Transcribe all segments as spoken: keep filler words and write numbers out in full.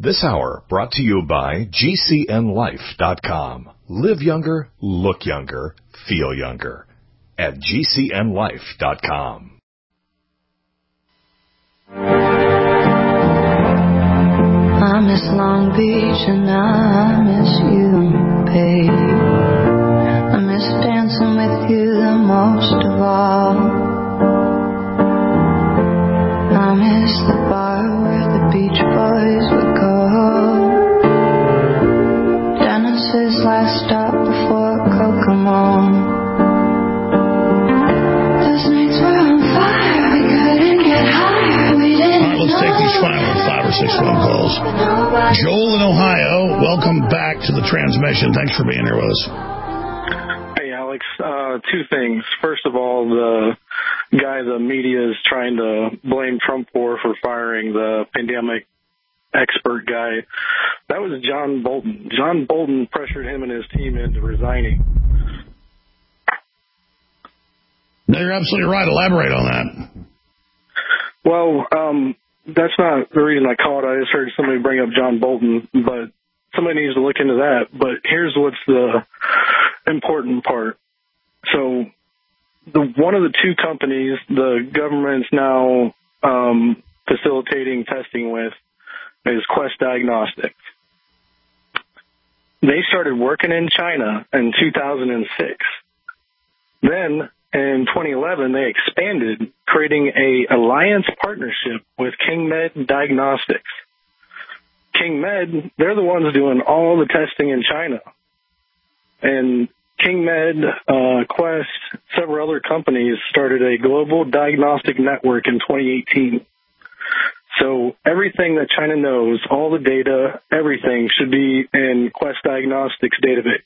This hour brought to you by G C N life dot com. Live younger, look younger, feel younger at G C N life dot com. I miss Long Beach and I miss you, babe. I miss dancing with you the most of all. I miss the bar where the Beach Boys would go. Dennis's last stop before Kokomo. Those nights were on fire, we couldn't get higher. We didn't. All right, let's take these final five or six phone calls. Joel in Ohio, welcome back to the transmission. Thanks for being here with us. Hey, Alex. Uh, two things. First of all, the guy the media is trying to blame Trump for, for firing the pandemic expert guy, that was John Bolton. John Bolton pressured him and his team into resigning. No, you're absolutely right. Elaborate on that. Well, um, that's not the reason I called. I just heard somebody bring up John Bolton, but somebody needs to look into that. But here's what's the important part. So the one of the two companies the government's now um, facilitating testing with is Quest Diagnostics. They started working in China in two thousand six. Then in twenty eleven, they expanded, creating a alliance partnership with KingMed Diagnostics. KingMed, they're the ones doing all the testing in China. And KingMed, uh, Quest, several other companies started a global diagnostic network in twenty eighteen. So everything that China knows, all the data, everything should be in Quest Diagnostics database.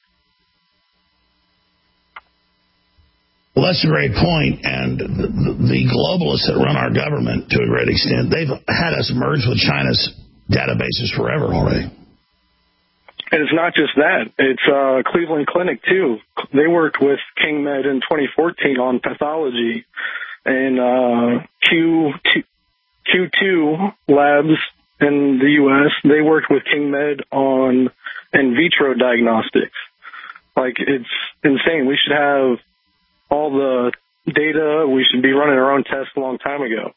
Well, that's a great point, and the, the, the globalists that run our government, to a great extent, they've had us merge with China's databases forever already. And it's not just that. It's uh, Cleveland Clinic, too. They worked with KingMed in twenty fourteen on pathology, and uh, Q two Labs in the U S, they worked with KingMed on in vitro diagnostics. Like, it's insane. We should have all the data. We should be running our own tests a long time ago.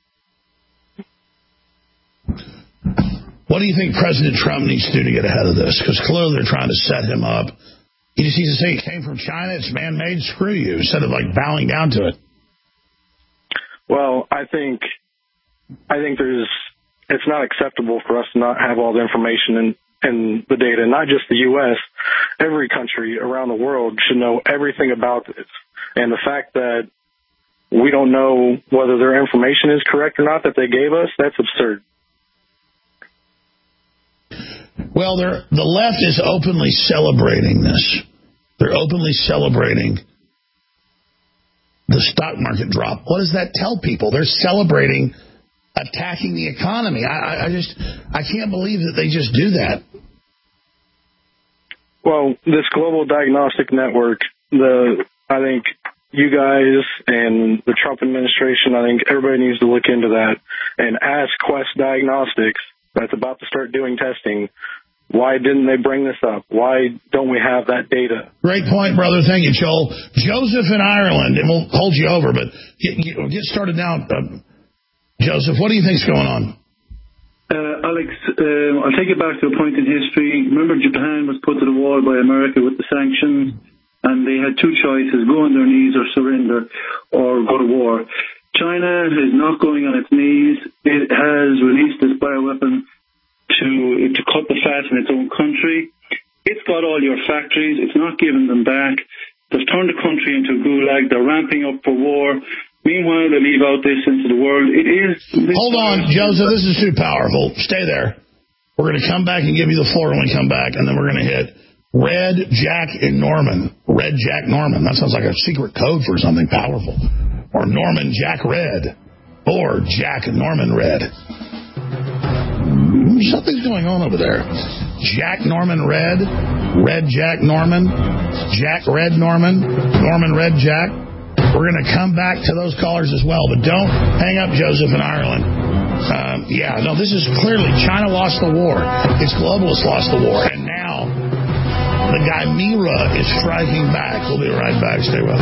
What do you think President Trump needs to do to get ahead of this? Because clearly they're trying to set him up. He just needs to say it came from China, it's man-made, screw you, instead of, like, bowing down to it. Well, I think I think there's it's not acceptable for us to not have all the information and, and the data, not just the U S. Every country around the world should know everything about this. And the fact that we don't know whether their information is correct or not that they gave us, that's absurd. Well, they're, the left is openly celebrating this. They're openly celebrating the stock market drop. What does that tell people? They're celebrating attacking the economy. I, I just, I can't believe that they just do that. Well, this global diagnostic network, the I think you guys and the Trump administration, I think everybody needs to look into that and ask Quest Diagnostics, that's about to start doing testing, why didn't they bring this up? Why don't we have that data? Great point, brother. Thank you, Joel. Joseph in Ireland, and we'll hold you over, but get, get started now. Uh, Joseph, what do you think's going on? Uh, Alex, uh, I'll take it back to a point in history. Remember, Japan was put to the wall by America with the sanctions, and they had two choices, go on their knees or surrender or go to war. China is not going on its knees. It has released this bioweapon to, to cut the fat in its own country. It's got all your factories. It's not giving them back. They've turned the country into a gulag. They're ramping up for war. Meanwhile, they leave out this into the world. It is... Hold on, Joseph. This is too powerful. Stay there. We're going to come back and give you the floor when we come back, and then we're going to hit Red Jack and Norman. Red Jack Norman. That sounds like a secret code for something powerful. Or Norman Jack Red. Or Jack Norman Red. Something's going on over there. Jack Norman Red. Red Jack Norman. Jack Red Norman. Norman Red Jack. We're going to come back to those callers as well. But don't hang up, Joseph in Ireland. Um, yeah, no, this is clearly China lost the war. Its globalists lost the war. And now the guy Mira is striking back. We'll be right back. Stay with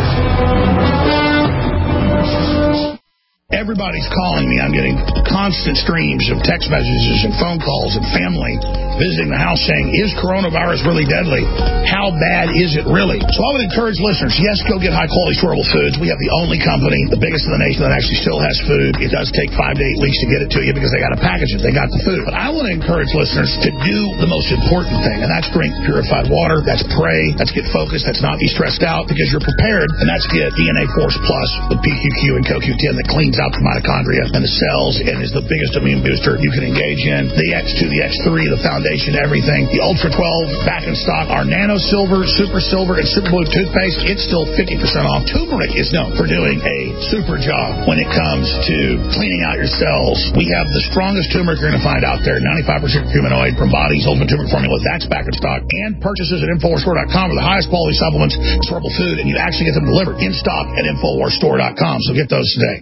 us. Everybody's calling me. I'm getting constant streams of text messages and phone calls and family visiting the house saying, is coronavirus really deadly? How bad is it really? So I would encourage listeners, yes, go get high-quality storable foods. We have the only company, the biggest in the nation, that actually still has food. It does take five to eight weeks to get it to you because they got to package it. They got the food. But I want to encourage listeners to do the most important thing, and that's drink purified water. That's pray. That's get focused. That's not be stressed out because you're prepared. And that's get D N A Force Plus with P Q Q and C O Q ten that cleans out the mitochondria and the cells and is the biggest immune booster you can engage in. The X two, the X three, the foundation, everything. The Ultra twelve back in stock. Our Nano Silver, Super Silver, and Super Blue toothpaste, it's still fifty percent off. Turmeric is known for doing a super job when it comes to cleaning out your cells. We have the strongest turmeric you're going to find out there, ninety-five percent curcuminoid from Body's Ultimate Turmeric Formula. That's back in stock. And purchases at Infowars Store dot com are the highest quality supplements, storable food, and you actually get them delivered in stock at Infowars Store dot com. So get those today.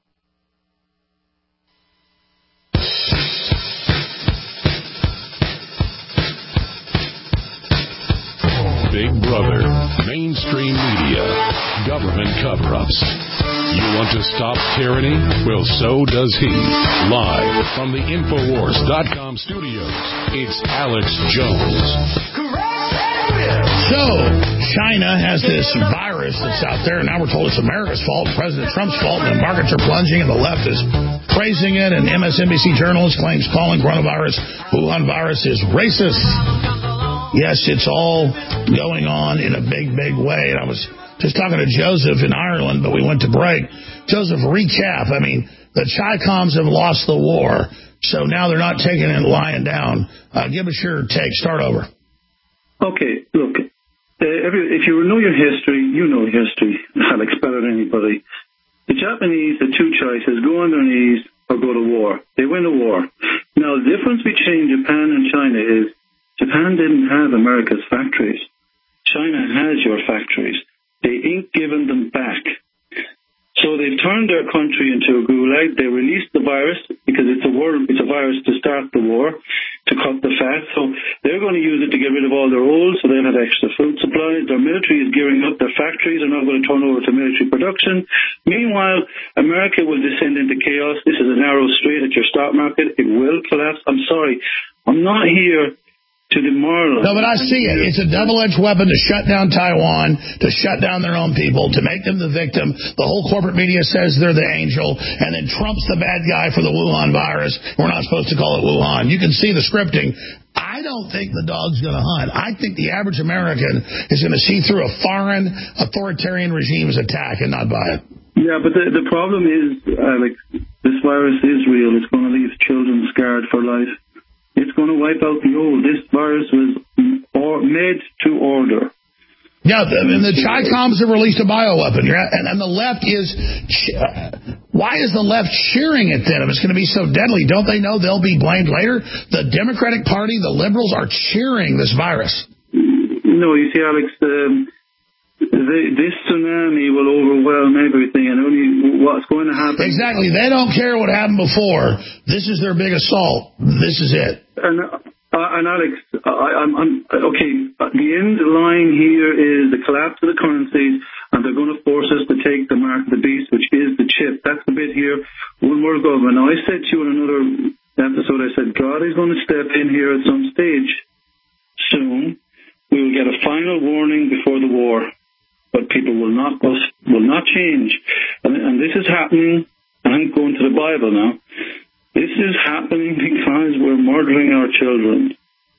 Big Brother, mainstream media, government cover-ups. You want to stop tyranny? Well, so does he. Live from the Infowars dot com studios, it's Alex Jones. So, China has this virus that's out there, and now we're told it's America's fault, President Trump's fault, and the markets are plunging, and the left is praising it, and M S N B C journalist claims calling coronavirus Wuhan virus is racist. Yes, it's all going on in a big, big way. And I was just talking to Joseph in Ireland, but we went to break. Joseph, recap. I mean, the Chi-Coms have lost the war, so now they're not taking it lying down. Uh, give us your take. Start over. Okay, look, uh, every, if you know your history, you know history, Alex, better than anybody. The Japanese had two choices, go on their knees or go to war. They win the war. Now, the difference between Japan and China is Japan didn't have America's factories. China has your factories. They ain't given them back. So they've turned their country into a gulag. They released the virus because it's a war, it's a virus to start the war, to cut the fat. So they're going to use it to get rid of all their old, so they'll have extra food supplies. Their military is gearing up. Their factories are not going to turn over to military production. Meanwhile, America will descend into chaos. This is a narrow strait at your stock market. It will collapse. I'm sorry. I'm not here to demoralize. No, but I see it. It's a double-edged weapon to shut down Taiwan, to shut down their own people, to make them the victim. The whole corporate media says they're the angel, and then Trump's the bad guy for the Wuhan virus. We're not supposed to call it Wuhan. You can see the scripting. I don't think the dog's going to hunt. I think the average American is going to see through a foreign authoritarian regime's attack and not buy it. Yeah, but the, the problem is, Alex, this virus is real. It's going to leave children scarred for life. It's going to wipe out the old. This virus was or made to order. Yeah, and the Chi-Coms have released a bioweapon, and, and the left is... Why is the left cheering it then if it's going to be so deadly? Don't they know they'll be blamed later? The Democratic Party, the liberals, are cheering this virus. No, you see, Alex, um, the, this tsunami will overwhelm everything, and only what's going to happen... Exactly. They don't care what happened before. This is their big assault. This is it. And, uh, and Alex, I, I'm, I'm okay. The end line here is the collapse of the currencies, and they're going to force us to take the mark of the beast, which is the chip. That's the bit here. One world government. Now, I said to you in another episode, I said God is going to step in here at some stage soon. We will get a final warning before the war, but people will not will not change, and, and this is happening. And I'm going to the Bible now. This is happening because we're murdering our children.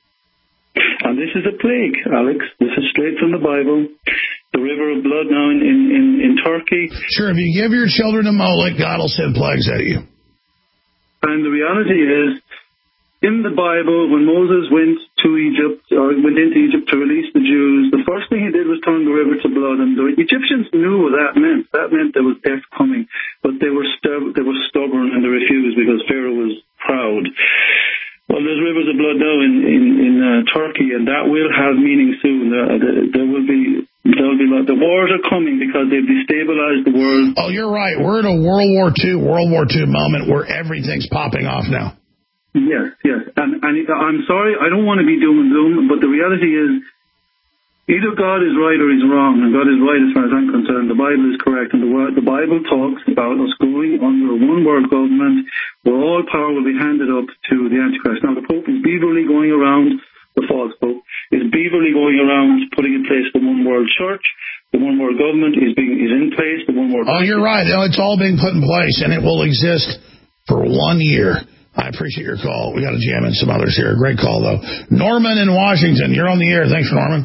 And this is a plague, Alex. This is straight from the Bible. The river of blood now in, in, in Turkey. Sure, if you give your children to Molech, God will send plagues at you. And the reality is, in the Bible, when Moses went to Egypt, or went into Egypt to release the Jews, the first thing he did was turn the river to blood. And the Egyptians knew what that meant. That meant there was death coming. But they were stu- they were stubborn and they refused because Pharaoh was proud. Well, there's rivers of blood now in, in, in uh, Turkey, and that will have meaning soon. Uh, there will be There'll be the wars are coming because they've destabilized the world. Oh, you're right. We're in a World War Two, World War Two moment where everything's popping off now. Yes, yes. And, and I'm sorry, I don't want to be doom and gloom, but the reality is either God is right or he's wrong, and God is right as far as I'm concerned. The Bible is correct, and the, word, the Bible talks about us going under a one-world government where all power will be handed up to the Antichrist. Now, the Pope is beaverly going around, the false Pope, is beaverly going around putting in place the one-world church. The one-world government is being is in place. The one-world... Oh, you're right. It's all being put in place, and it will exist for one year. I appreciate your call. We got to jam in some others here. Great call, though. Norman in Washington, you're on the air. Thanks, Norman.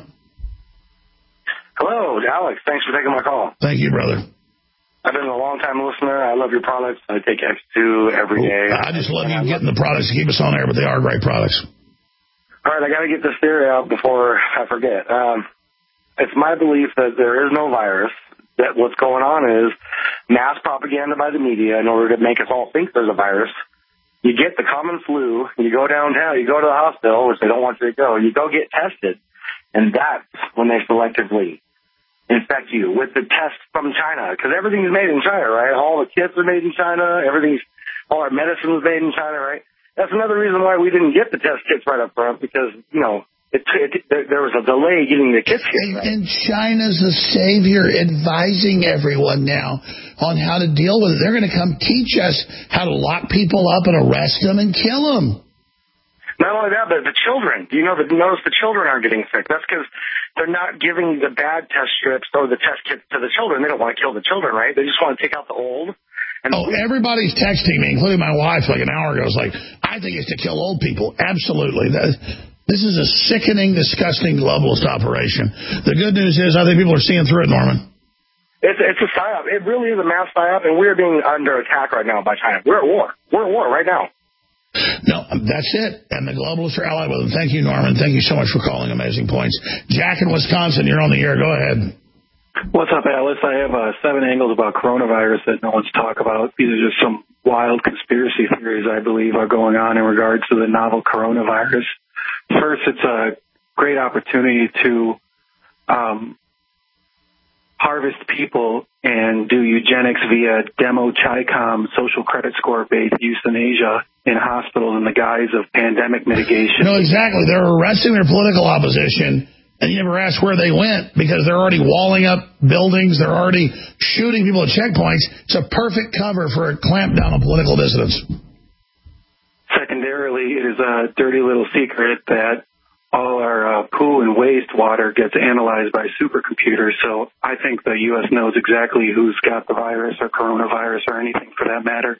Hello, Alex. Thanks for taking my call. Thank you, brother. I've been a long-time listener. I love your products. I take X two every day. I just love you getting the products to keep us on air, but they are great products. All right, I got to get this theory out before I forget. Um, it's my belief that there is no virus, that what's going on is mass propaganda by the media in order to make us all think there's a virus. You get the common flu, you go downtown, you go to the hospital, which they don't want you to go, you go get tested, and that's when they selectively infect you with the test from China, because everything is made in China, right? All the kits are made in China, everything's, all our medicine is made in China, right? That's another reason why we didn't get the test kits right up front, because, you know, it, it, there was a delay getting the kits kits right. And China's the savior advising everyone now on how to deal with it. They're going to come teach us how to lock people up and arrest them and kill them. Not only that, but the children. Do you know that? Notice the children aren't getting sick. That's because they're not giving the bad test strips or the test kits to the children. They don't want to kill the children, right? They just want to take out the old. And oh, everybody's texting me, including my wife, like an hour ago. It's like, I think it's to kill old people. Absolutely. That, this is a sickening, disgusting globalist operation. The good news is I think people are seeing through it, Norman. It's, it's a psyop. It really is a mass psyop, and we're being under attack right now by China. We're at war. We're at war right now. No, that's it. And the globalists are allied with them. Thank you, Norman. Thank you so much for calling. Amazing points. Jack in Wisconsin, you're on the air. Go ahead. What's up, Alice? I have uh, seven angles about coronavirus that no one's talked about. These are just some wild conspiracy theories I believe are going on in regards to the novel coronavirus. First, it's a great opportunity to um, harvest people and do eugenics via demo CHICOM social credit score-based euthanasia in hospitals in the guise of pandemic mitigation. No, exactly. They're arresting their political opposition. And you never ask where they went because they're already walling up buildings. They're already shooting people at checkpoints. It's a perfect cover for a clampdown on political dissidents. Secondarily, it is a dirty little secret that all our uh, poo and wastewater gets analyzed by supercomputers. So I think the U S knows exactly who's got the virus or coronavirus or anything for that matter.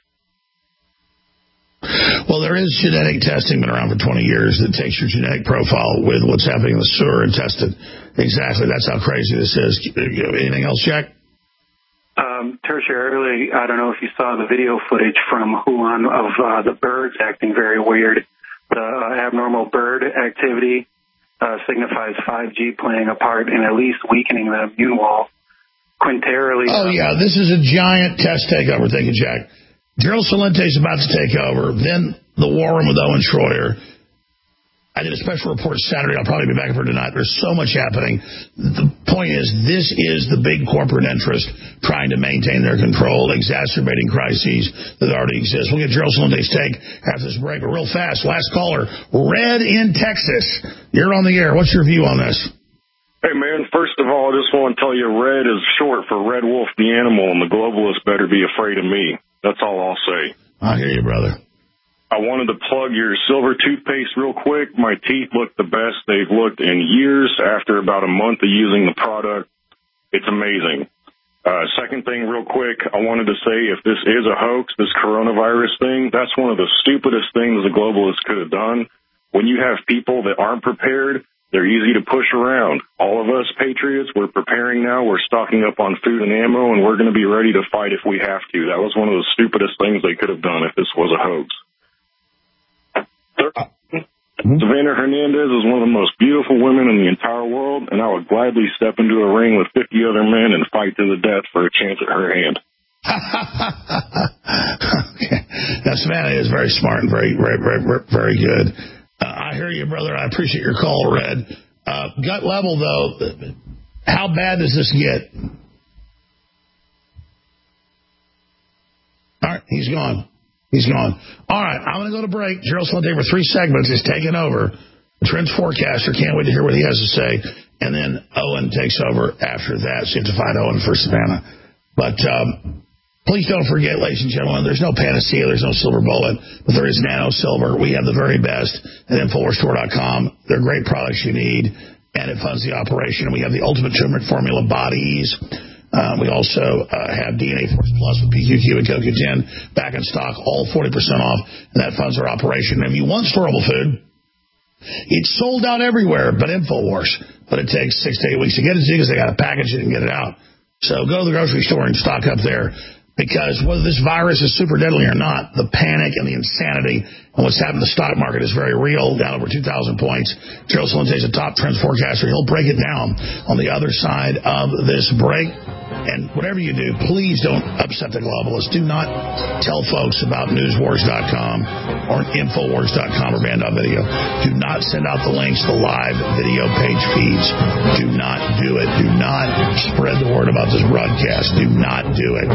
Well, there is genetic testing been around for twenty years that takes your genetic profile with what's happening in the sewer and test it. Exactly. That's how crazy this is. Anything else, Jack? Um, tertiarily, I don't know if you saw the video footage from Wuhan of uh, the birds acting very weird. The uh, abnormal bird activity uh, signifies five G playing a part in at least weakening the immune wall. Quintarily. Oh, yeah. This is a giant test takeover. Thank you, Jack. Gerald Celente is about to take over, then the war room with Owen Schroyer. I did a special report Saturday. I'll probably be back for tonight. There's so much happening. The point is, this is the big corporate interest trying to maintain their control, exacerbating crises that already exist. We'll get Gerald Celente's take after this break. But real fast, last caller, Red in Texas. You're on the air. What's your view on this? Hey, man, first of all, I just want to tell you Red is short for Red Wolf the Animal, and the globalists better be afraid of me. That's all I'll say. I hear you, brother. I wanted to plug your silver toothpaste real quick. My teeth look the best they've looked in years after about a month of using the product. It's amazing. Uh, second thing real quick, I wanted to say if this is a hoax, this coronavirus thing, that's one of the stupidest things the globalists could have done. When you have people that aren't prepared, they're easy to push around. All of us patriots, we're preparing now. We're stocking up on food and ammo, and we're going to be ready to fight if we have to. That was one of the stupidest things they could have done if this was a hoax. Mm-hmm. Savannah Hernandez is one of the most beautiful women in the entire world, and I would gladly step into a ring with fifty other men and fight to the death for a chance at her hand. Okay. Now, Savannah is very smart and very, very, very, very good. Uh, I hear you, brother. I appreciate your call, Red. Uh, gut level, though, How bad does this get? All right, he's gone. He's gone. All right, I'm going to go to break. Gerald Celente for three segments is taking over. The Trends Forecaster, can't wait to hear what he has to say. And then Owen takes over after that. So you have to find Owen for Savannah. But um, please don't forget, ladies and gentlemen, there's no panacea, there's no silver bullet, but there is nano silver. We have the very best at Infowars Store dot com. They're great products you need, and it funds the operation. We have the ultimate turmeric formula, Bodies. Uh, we also uh, have D N A Force Plus with P Q Q and C O Q ten back in stock, all forty percent off, and that funds our operation. And if you want storable food, it's sold out everywhere but InfoWars. But it takes six to eight weeks to get it to you because they got to package it and get it out. So go to the grocery store and stock up there, because whether this virus is super deadly or not, the panic and the insanity and what's happened to the stock market is very real, down over two thousand points. Gerald Celente is a top trends forecaster. He'll break it down on the other side of this break. And whatever you do, please don't upset the globalists. Do not tell folks about Newswars dot com or Infowars dot com or Band Video. Do not send out the links to live video page feeds. Do not do it. Do not spread the word about this broadcast. Do not do it.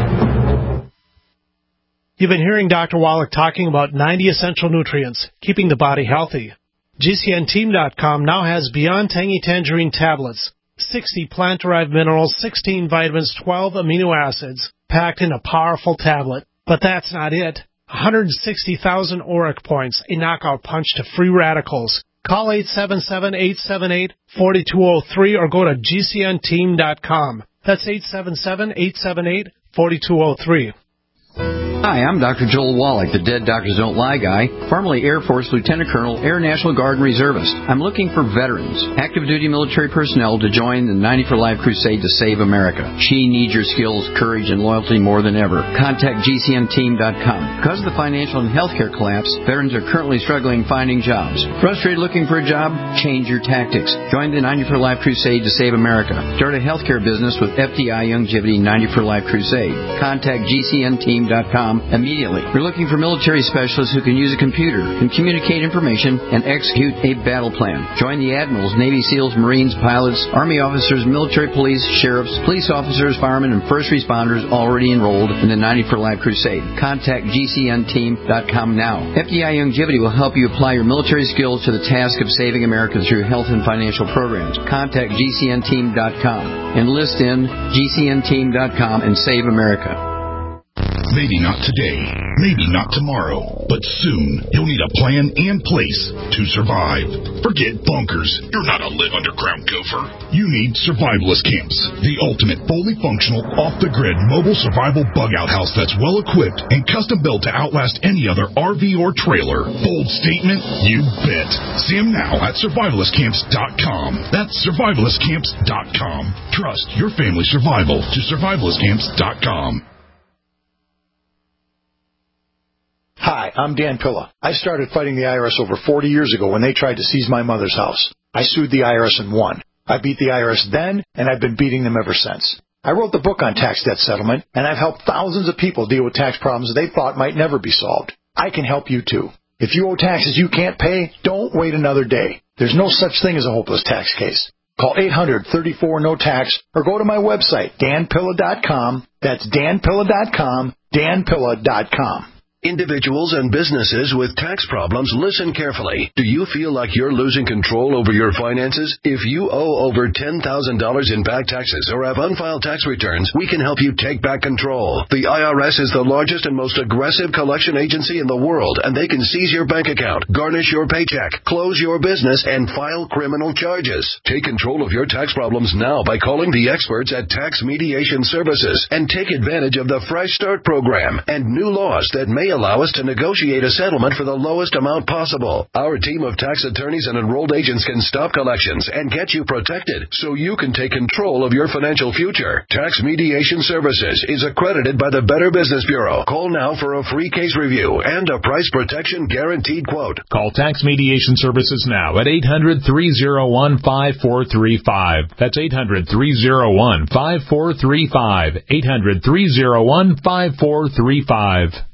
You've been hearing Doctor Wallach talking about ninety essential nutrients, keeping the body healthy. G C N team dot com now has Beyond Tangy Tangerine tablets, sixty plant-derived minerals, sixteen vitamins, twelve amino acids, packed in a powerful tablet. But that's not it. one hundred sixty thousand auric points, a knockout punch to free radicals. Call eight seven seven, eight seven eight, four two zero three or go to G C N team dot com. That's eight seven seven, eight seven eight, four two zero three. Hi, I'm Doctor Joel Wallach, the Dead Doctors Don't Lie guy, formerly Air Force Lieutenant Colonel, Air National Guard and Reservist. I'm looking for veterans, active duty military personnel to join the ninety for Life crusade to save America. She needs your skills, courage, and loyalty more than ever. Contact G C N team dot com. Because of the financial and healthcare collapse, veterans are currently struggling finding jobs. Frustrated looking for a job? Change your tactics. Join the ninety for Life crusade to save America. Start a healthcare business with F D I Youngevity ninety for Life crusade. Contact G C N team dot com immediately. We're looking for military specialists who can use a computer, can communicate information, and execute a battle plan. Join the admirals, Navy SEALs, Marines, pilots, Army officers, military police, sheriffs, police officers, firemen, and first responders already enrolled in the ninety for Life crusade. Contact G C N team dot com now. F D I Youngevity will help you apply your military skills to the task of saving America through health and financial programs. Contact G C N team dot com. Enlist in G C N team dot com and save America. Maybe not today, maybe not tomorrow, but soon you'll need a plan and place to survive. Forget bunkers. You're not a live underground gopher. You need survivalist camps, the ultimate fully functional, off-the-grid mobile survival bug-out house that's well-equipped and custom-built to outlast any other R V or trailer. Bold statement? You bet. See them now at survivalist camps dot com. That's survivalist camps dot com. Trust your family's survival to survivalist camps dot com. Hi, I'm Dan Pilla. I started fighting the I R S over forty years ago when they tried to seize my mother's house. I sued the I R S and won. I beat the I R S then, and I've been beating them ever since. I wrote the book on tax debt settlement, and I've helped thousands of people deal with tax problems they thought might never be solved. I can help you too. If you owe taxes you can't pay, don't wait another day. There's no such thing as a hopeless tax case. Call eight hundred, thirty-four, no tax or go to my website, dan pilla dot com. That's dan pilla dot com, dan pilla dot com. Individuals and businesses with tax problems, listen carefully. Do you feel like you're losing control over your finances? If you owe over ten thousand dollars in back taxes or have unfiled tax returns, we can help you take back control. The I R S is the largest and most aggressive collection agency in the world, and they can seize your bank account, garnish your paycheck, close your business, and file criminal charges. Take control of your tax problems now by calling the experts at Tax Mediation Services and take advantage of the Fresh Start program and new laws that may allow us to negotiate a settlement for the lowest amount possible. Our team of tax attorneys and enrolled agents can stop collections and get you protected so you can take control of your financial future. Tax Mediation Services is accredited by the Better Business Bureau. Call now for a free case review and a price protection guaranteed quote. Call Tax Mediation Services now at eight hundred, three oh one, five four three five. That's eight hundred, three oh one, five four three five. eight hundred, three oh one, five four three five.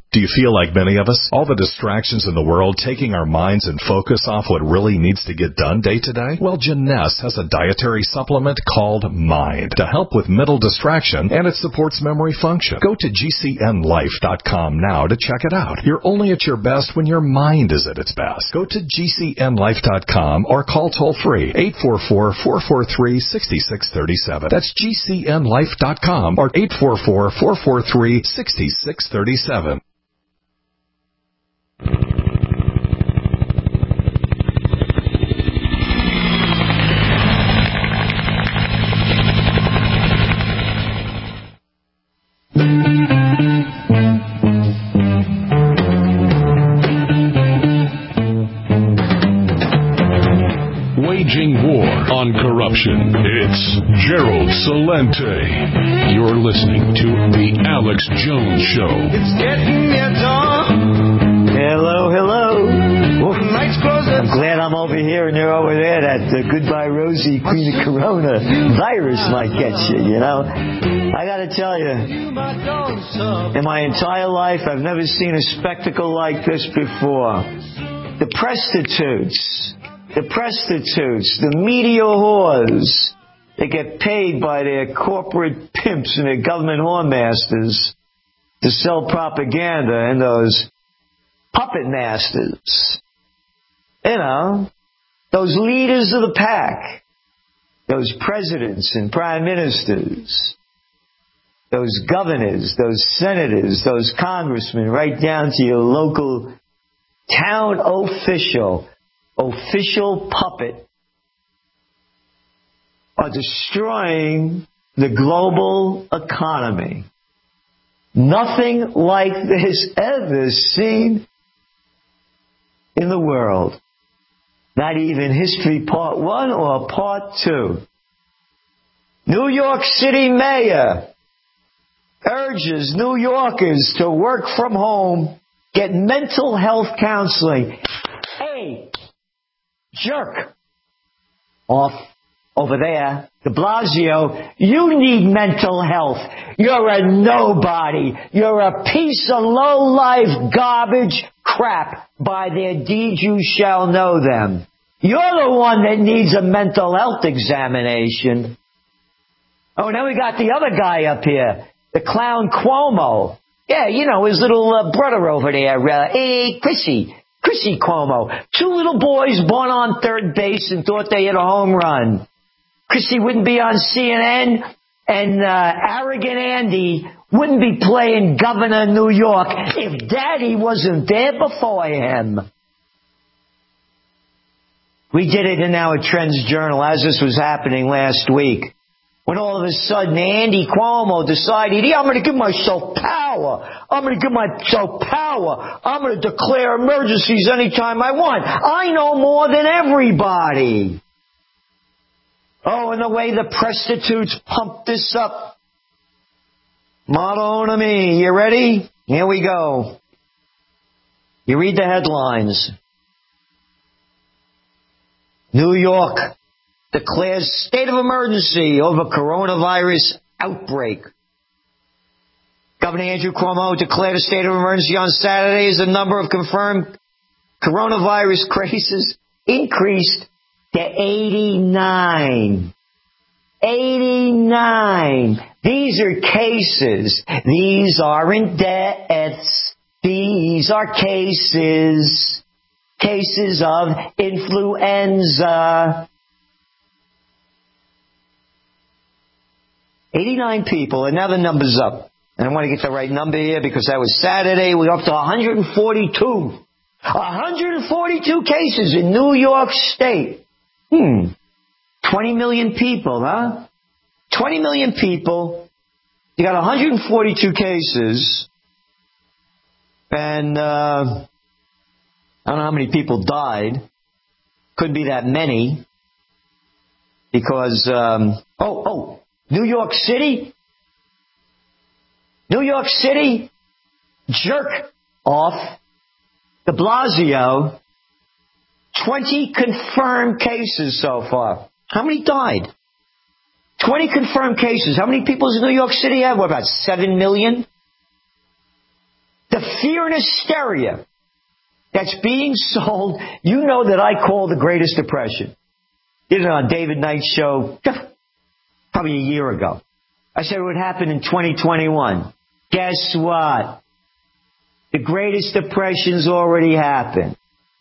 Do you feel like many of us? All the distractions in the world taking our minds and focus off what really needs to get done day to day? Well, Jeunesse has a dietary supplement called Mind to help with mental distraction, and it supports memory function. Go to G C N life dot com now to check it out. You're only at your best when your mind is at its best. Go to G C N life dot com or call toll-free eight four four, four four three, six six three seven. That's G C N life dot com or eight four four, four four three, six six three seven. Waging war on corruption. It's Gerald Celente. You're listening to The Alex Jones Show. It's getting near dawn. Hello, hello. Well, I'm glad I'm over here and you're over there. That uh, Goodbye Rosie, Queen of Corona virus might get you, you know. I got to tell you, in my entire life, I've never seen a spectacle like this before. The prostitutes, the prostitutes, the media whores, they get paid by their corporate pimps and their government whoremasters to sell propaganda, and those puppet masters, you know, those leaders of the pack, those presidents and prime ministers, those governors, those senators, those congressmen, right down to your local town official, official puppet, are destroying the global economy. Nothing like this ever seen in the world. Not even History Part One or Part Two. New York City Mayor urges New Yorkers to work from home, get mental health counseling. Hey, jerk off over there, de Blasio, you need mental health. You're a nobody. You're a piece of low-life garbage crap. By their deeds you shall know them. You're the one that needs a mental health examination. Oh, and then we got the other guy up here, the clown Cuomo. Yeah, you know, his little uh, brother over there, uh, hey, Chrissy. Chrissy Cuomo. Two little boys born on third base and thought they hit a home run. Chrissy wouldn't be on C N N, and uh, arrogant Andy wouldn't be playing governor of New York if Daddy wasn't there before him. We did it in our Trends Journal as this was happening last week, when all of a sudden Andy Cuomo decided, yeah, I'm going to give myself power. I'm going to give myself power. I'm going to declare emergencies anytime I want. I know more than everybody. Oh, and the way the prostitutes pump this up. Motto to me. You ready? Here we go. You read the headlines. New York declares state of emergency over coronavirus outbreak. Governor Andrew Cuomo declared a state of emergency on Saturday as the number of confirmed coronavirus cases increased to eighty-nine. eighty-nine. These are cases. These aren't deaths. These are cases. Cases of influenza. eighty-nine people, and now the number's up. And I want to get the right number here because that was Saturday. We're up to one hundred forty-two. one hundred forty-two cases in New York State. Hmm. twenty million people, huh? twenty million people. You got one hundred forty-two cases. And uh, I don't know how many people died. Couldn't be that many. Because, um, oh, oh, New York City? New York City? Jerk off. De Blasio. twenty confirmed cases so far. How many died? twenty confirmed cases. How many people does New York City have? What, about seven million? The fear and hysteria that's being sold, you know that I call the Greatest Depression. Did it on David Knight's show probably a year ago. I said it would happen in twenty twenty-one. Guess what? The Greatest Depression's already happened.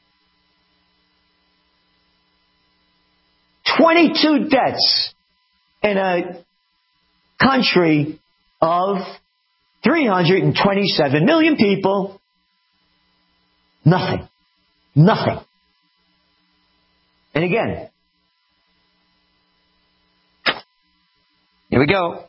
twenty-two deaths in a country of three hundred twenty-seven million people. Nothing. Nothing. And again, here we go.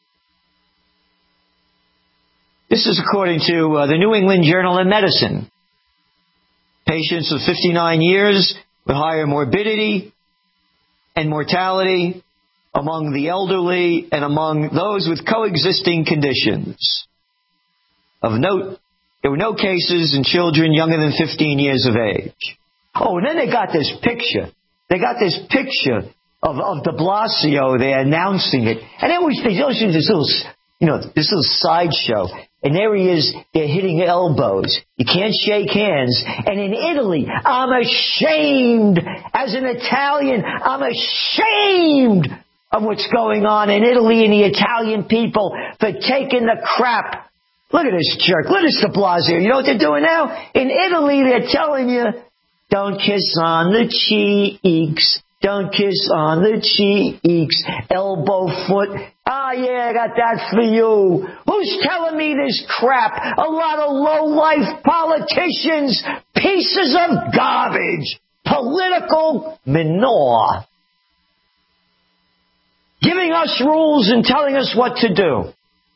This is according to uh, the New England Journal of Medicine. Patients of fifty-nine years with higher morbidity and mortality among the elderly and among those with coexisting conditions. Of note, there were no cases in children younger than fifteen years of age. Oh, and then they got this picture. They got this picture of, of de Blasio there announcing it. And then we they always do this little, you know, this little sideshow. And there he is, they're hitting elbows. You can't shake hands. And in Italy, I'm ashamed. As an Italian, I'm ashamed of what's going on in Italy and the Italian people for taking the crap. Look at this jerk. Look at this de Blasio. You know what they're doing now? In Italy, they're telling you, don't kiss on the cheeks. Don't kiss on the cheeks. Elbow, foot. Ah, yeah, I got that for you. Who's telling me this crap? A lot of low-life politicians. Pieces of garbage. Political manure. Giving us rules and telling us what to do.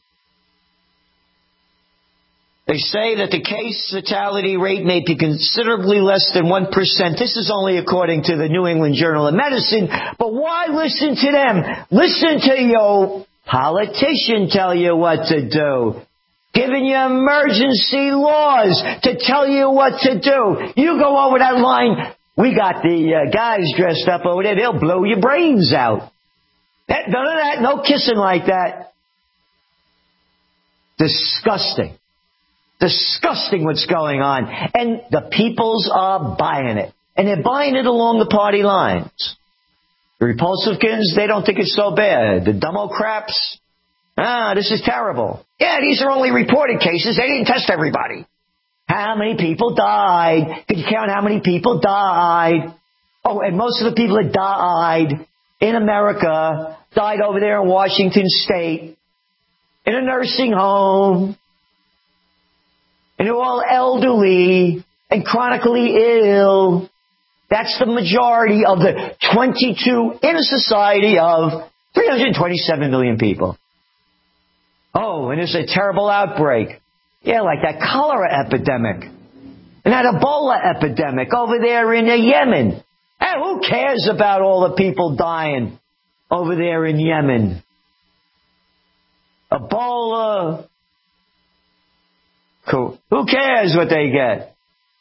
They say that the case fatality rate may be considerably less than one percent. This is only according to the New England Journal of Medicine. But why listen to them? Listen to your politician tell you what to do. Giving you emergency laws to tell you what to do. You go over that line. We got the uh, guys dressed up over there. They'll blow your brains out. That, none of that. No kissing like that. Disgusting. Disgusting what's going on. And the peoples are buying it. And they're buying it along the party lines. The Republicans, they don't think it's so bad. The Democrats, ah, this is terrible. Yeah, these are only reported cases. They didn't test everybody. How many people died? Could you count how many people died? Oh, and most of the people that died in America died over there in Washington State in a nursing home. And they're all elderly and chronically ill. That's the majority of the twenty-two in a society of three hundred twenty-seven million people. Oh, and there's a terrible outbreak. Yeah, like that cholera epidemic. And that Ebola epidemic over there in Yemen. Hey, who cares about all the people dying over there in Yemen? Ebola. Cool. Who cares what they get?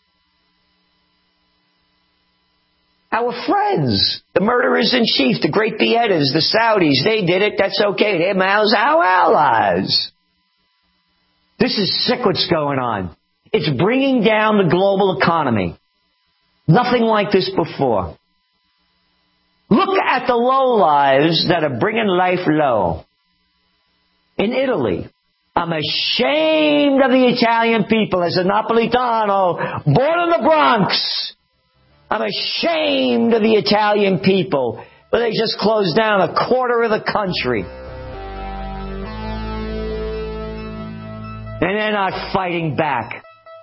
Our friends, the murderers in chief, the great beheaders, the Saudis, they did it. That's okay. They're Mao's our allies. This is sick what's going on. It's bringing down the global economy. Nothing like this before. Look at the lowlives that are bringing life low. In Italy, I'm ashamed of the Italian people as a Napolitano, born in the Bronx. I'm ashamed of the Italian people, but they just closed down a quarter of the country. And they're not fighting back.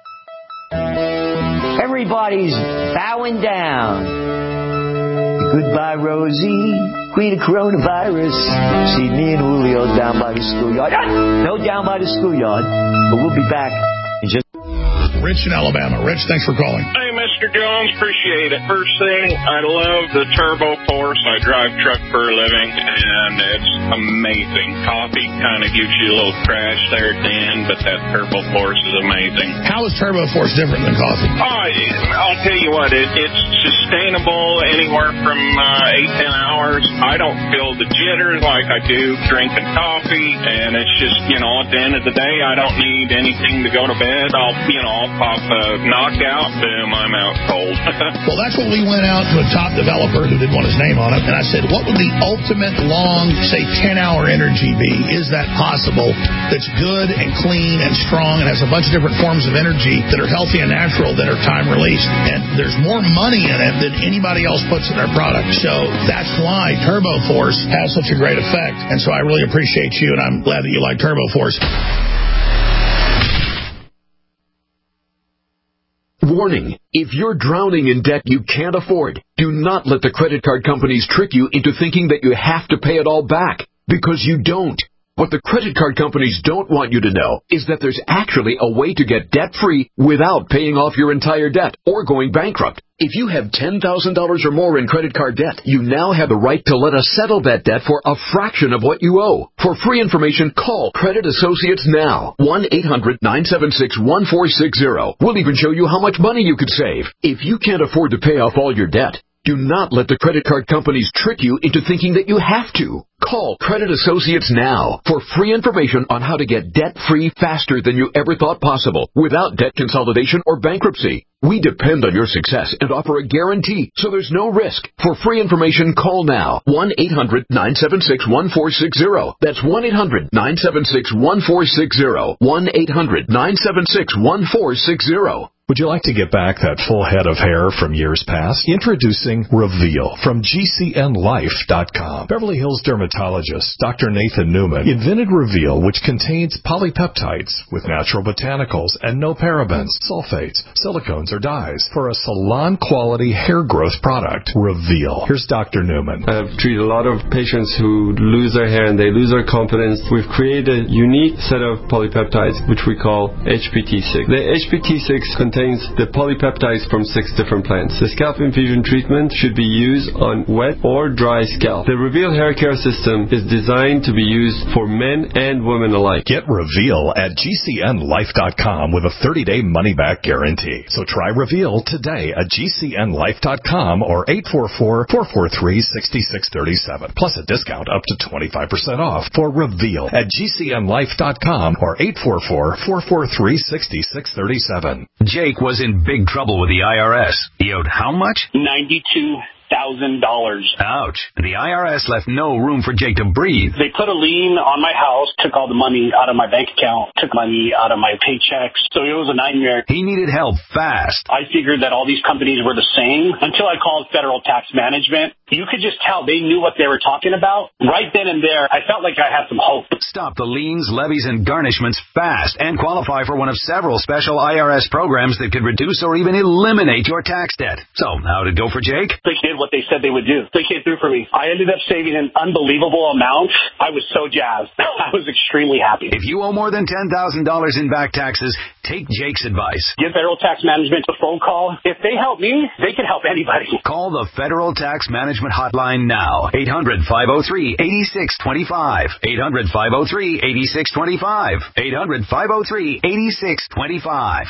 Everybody's bowing down. Goodbye, Rosie, queen of coronavirus. See me and Julio down by the schoolyard. No, down by the schoolyard, but we'll be back in just... Rich in Alabama. Rich, thanks for calling. Hey, Mister Mister Jones. Appreciate it. First thing, I love the Turbo Force. I drive truck for a living, and it's amazing. Coffee kind of gives you a little crash there at the end, but that Turbo Force is amazing. How is Turbo Force different than coffee? Oh, I'll tell you what, it, it's sustainable anywhere from uh, eight, ten hours. I don't feel the jitters like I do drinking coffee, and it's just, you know, at the end of the day, I don't need anything to go to bed. I'll, you know, I'll pop a knockout, boom, I'm out cold. Well, that's what we went out to a top developer who didn't want his name on it, and I said, what would the ultimate long, say, ten-hour energy be? Is that possible? That's good and clean and strong and has a bunch of different forms of energy that are healthy and natural that are time-released. And there's more money in it than anybody else puts in their product. So that's why Turbo Force has such a great effect. And so I really appreciate you, and I'm glad that you like Turbo Force. Warning, if you're drowning in debt you can't afford, do not let the credit card companies trick you into thinking that you have to pay it all back, because you don't. What the credit card companies don't want you to know is that there's actually a way to get debt-free without paying off your entire debt or going bankrupt. If you have ten thousand dollars or more in credit card debt, you now have the right to let us settle that debt for a fraction of what you owe. For free information, call Credit Associates now. one eight hundred nine seven six one four six zero. We'll even show you how much money you could save. If you can't afford to pay off all your debt, do not let the credit card companies trick you into thinking that you have to. Call Credit Associates now for free information on how to get debt-free faster than you ever thought possible without debt consolidation or bankruptcy. We depend on your success and offer a guarantee, so there's no risk. For free information, call now. one eight hundred nine seven six one four six zero. That's one eight hundred nine seven six one four six zero. one eight hundred nine seven six one four six zero. Would you like to get back that full head of hair from years past? Introducing Reveal from G C N life dot com. Beverly Hills dermatologist Doctor Nathan Newman invented Reveal, which contains polypeptides with natural botanicals and no parabens, sulfates, silicones, or dyes for a salon-quality hair growth product. Reveal. Here's Doctor Newman. I've treated a lot of patients who lose their hair and they lose their confidence. We've created a unique set of polypeptides, which we call H P T six. The H P T six contains contains the polypeptides from six different plants. The scalp infusion treatment should be used on wet or dry scalp. The Reveal hair care system is designed to be used for men and women alike. Get Reveal at G C N life dot com with a thirty-day money-back guarantee. So try Reveal today at G C N life dot com or eight four four, four four three, six six three seven. Plus a discount up to twenty-five percent off for Reveal at G C N life dot com or eight four four, four four three, six six three seven. Jake was in big trouble with the I R S. He owed how much? ninety-two thousand dollars. Ouch. The I R S left no room for Jake to breathe. They put a lien on my house, took all the money out of my bank account, took money out of my paychecks. So it was a nightmare. He needed help fast. I figured that all these companies were the same until I called Federal Tax Management. You could just tell they knew what they were talking about. Right then and there, I felt like I had some hope. Stop the liens, levies, and garnishments fast and qualify for one of several special I R S programs that could reduce or even eliminate your tax debt. So, how did it go for Jake? They did what they said they would do. They came through for me. I ended up saving an unbelievable amount. I was so jazzed. I was extremely happy. If you owe more than ten thousand dollars in back taxes, take Jake's advice. Give Federal Tax Management a phone call. If they help me, they can help anybody. Call the Federal Tax Management Hotline now. eight hundred, five oh three, eight six two five. eight hundred, five oh three, eight six two five. eight hundred, five oh three, eight six two five.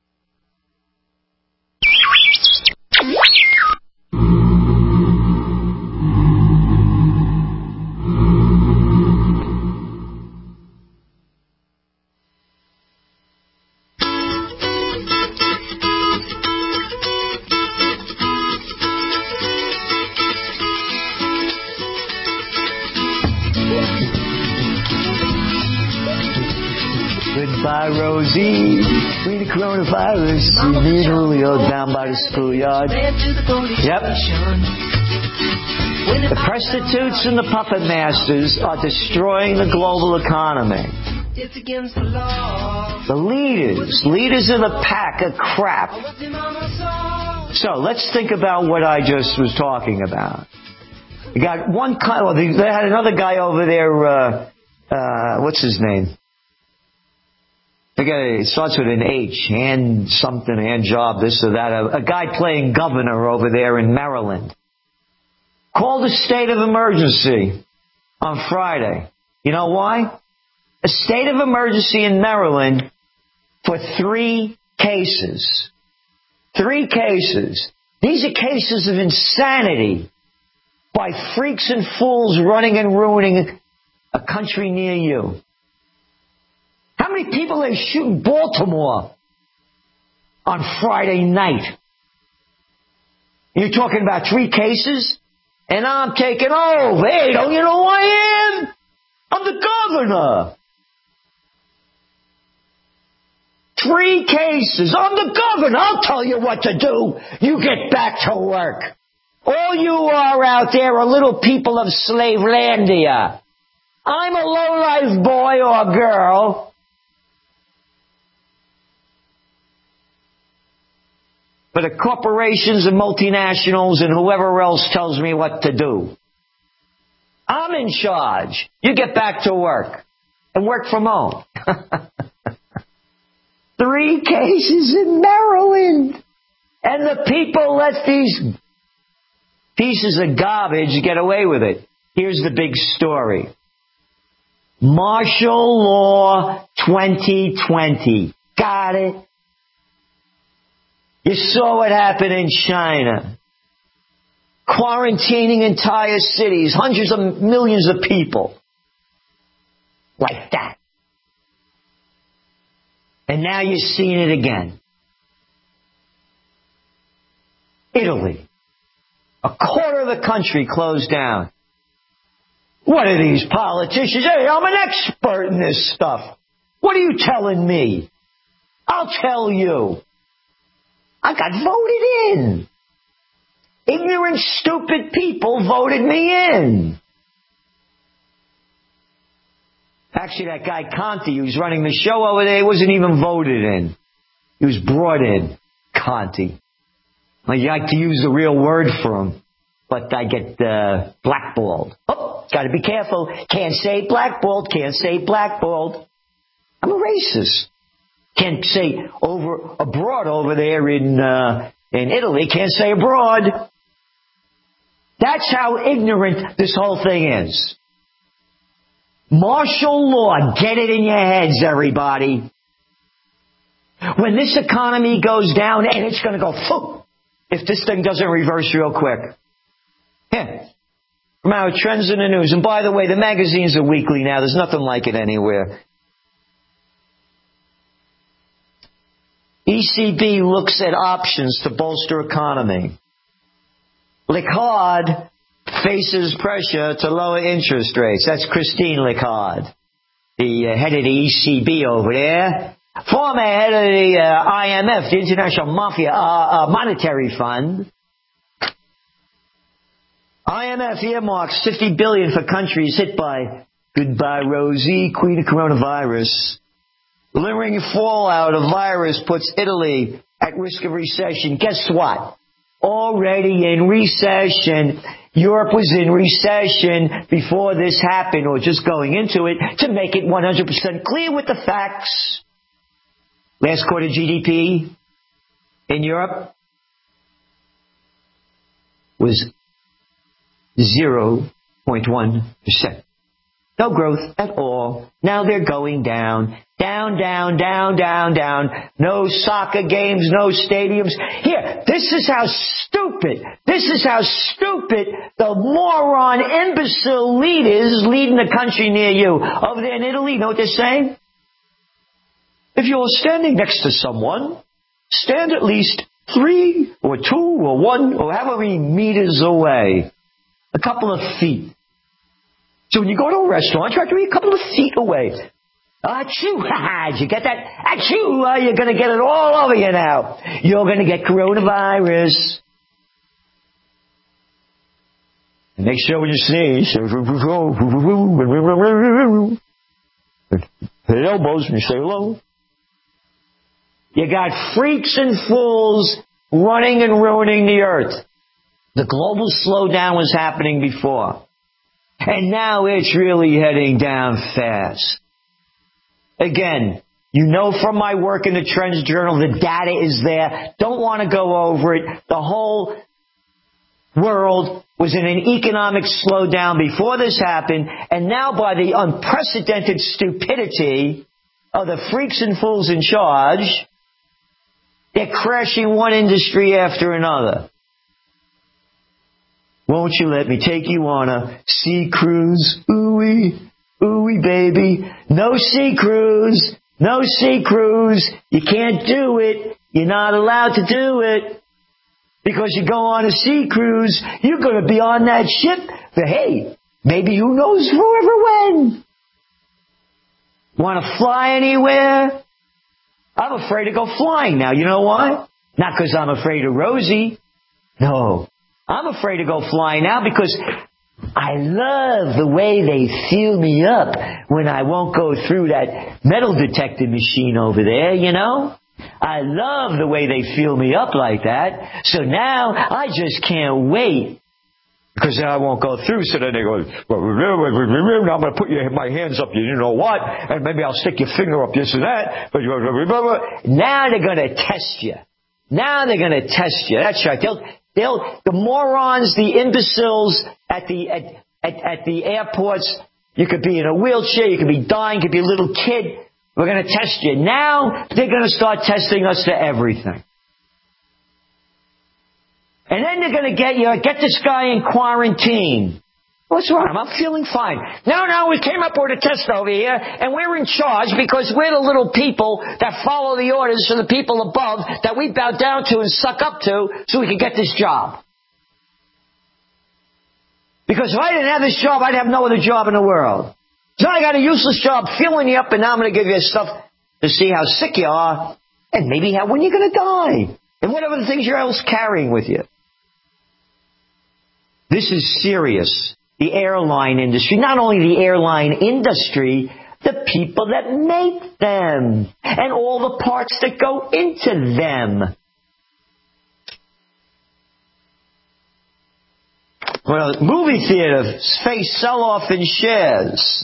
Goodbye, Rosie. Free the coronavirus. Me and Julio down by the schoolyard. Yep. The prostitutes and the puppet masters are destroying the global economy. The leaders, leaders of the pack of crap. So let's think about what I just was talking about. You got one kind. Well, they had another guy over there. Uh, uh, what's his name? I got it starts with an H, hand something, hand job, this or that. A, a guy playing governor over there in Maryland called a state of emergency on Friday. You know why? A state of emergency in Maryland for three cases. Three cases. These are cases of insanity by freaks and fools running and ruining a country near you. How many people they shoot in Baltimore on Friday night? You're talking about three cases? And I'm taking over. Hey, don't you know who I am? I'm the governor. Three cases. I'm the governor. I'll tell you what to do. You get back to work. All you are out there are little people of Slavelandia. I'm a low-life boy or girl. For the corporations and multinationals and whoever else tells me what to do. I'm in charge. You get back to work. And work from home. Three cases in Maryland. And the people let these pieces of garbage get away with it. Here's the big story. Martial Law twenty twenty. Got it? You saw what happened in China. Quarantining entire cities, hundreds of millions of people. Like that. And now you're seeing it again. Italy. A quarter of the country closed down. What are these politicians? Hey, I'm an expert in this stuff. What are you telling me? I'll tell you. I got voted in. Ignorant, stupid people voted me in. Actually, that guy Conti, who's running the show over there, he wasn't even voted in. He was brought in. Conti. I like to use the real word for him, but I get uh, blackballed. Oh, gotta be careful. Can't say blackballed, can't say blackballed. I'm a racist. Can't say over abroad over there in uh, in Italy. Can't say abroad. That's how ignorant this whole thing is. Martial law. Get it in your heads, everybody. When this economy goes down, and it's going to go, poof, if this thing doesn't reverse real quick. Yeah. From our trends in the news. And by the way, the magazines are weekly now. There's nothing like it anywhere. E C B looks at options to bolster economy. Lagarde faces pressure to lower interest rates. That's Christine Lagarde, the uh, head of the E C B over there. Former head of the uh, I M F, the International Mafia, uh, uh, Monetary Fund. I M F earmarks fifty billion dollars for countries hit by goodbye Rosie, queen of coronavirus. Lingering fallout of virus puts Italy at risk of recession. Guess what? Already in recession. Europe was in recession before this happened, or just going into it, to make it one hundred percent clear with the facts. Last quarter G D P in Europe was zero point one percent. No growth at all. Now they're going down. Down, down, down, down, down. No soccer games, no stadiums. Here, this is how stupid, this is how stupid the moron, imbecile leaders leading the country near you. Over there in Italy, you know what they're saying? If you're standing next to someone, stand at least three or two or one or however many meters away. A couple of feet. So when you go to a restaurant, try to be a couple of feet away. Achoo! Did you get that? Achoo! Uh, you're going to get it all over you now. You're going to get coronavirus. And make sure when you sneeze, hit elbows when you say hello. You got freaks and fools running and ruining the earth. The global slowdown was happening before. And now it's really heading down fast. Again, You know from my work in the Trends Journal, the data is there. Don't want to go over it. The whole world was in an economic slowdown before this happened, and now by the unprecedented stupidity of the freaks and fools in charge, they're crashing one industry after another. Won't you let me take you on a sea cruise? Ooh-wee, ooh-wee, baby. No sea cruise. No sea cruise. You can't do it. You're not allowed to do it. Because you go on a sea cruise, you're going to be on that ship for, hey, maybe who knows forever when. Want to fly anywhere? I'm afraid to go flying now. You know why? Not because I'm afraid of Rosie. No. I'm afraid to go flying now because I love the way they feel me up when I won't go through that metal detector machine over there, you know? I love the way they feel me up like that. So now I just can't wait. Because then I won't go through. So then they go, well, I'm going to put your, my hands up, you know what? And maybe I'll stick your finger up this and that. But now they're going to test you. Now they're going to test you. That's right. They'll, they'll, the morons, the imbeciles at the, at, at, at the airports, you could be in a wheelchair, you could be dying, you could be a little kid. We're going to test you. Now they're going to start testing us to everything. And then they're going to get you, get this guy in quarantine. What's wrong? I'm feeling fine. No, no, we came up with a test over here, and we're in charge because we're the little people that follow the orders from the people above that we bow down to and suck up to so we can get this job. Because if I didn't have this job, I'd have no other job in the world. So I got a useless job filling you up, and now I'm going to give you stuff to see how sick you are, and maybe how when you're going to die, and whatever the things you're else carrying with you. This is serious. The airline industry, not only the airline industry, the people that make them, and all the parts that go into them. Well, movie theaters face sell-off in shares.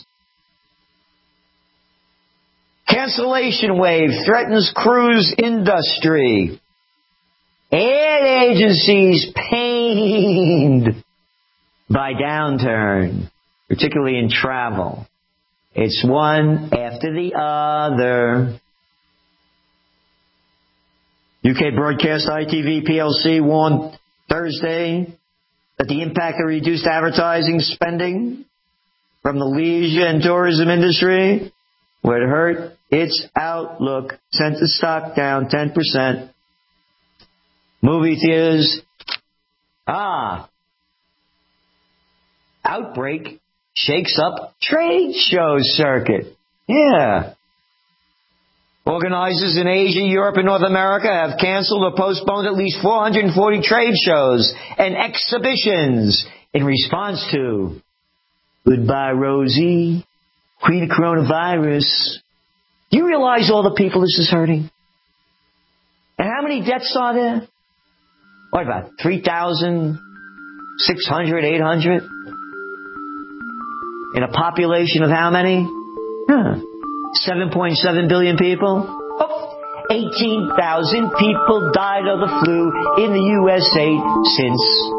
Cancellation wave threatens cruise industry. Ad agencies pained by downturn, particularly in travel. It's one after the other. U K Broadcast I T V P L C warned Thursday that the impact of reduced advertising spending from the leisure and tourism industry would hurt its outlook. Sent the stock down ten percent. Movie theaters. Ah. Outbreak shakes up trade show circuit. Yeah. Organizers in Asia, Europe, and North America have canceled or postponed at least four hundred forty trade shows and exhibitions in response to Goodbye Rosie, Queen of Coronavirus. Do you realize all the people this is hurting? And how many deaths are there? What about three thousand six hundred, eight hundred? In a population of how many? Huh. seven point seven billion people? Oh, eighteen thousand people died of the flu in the U S A since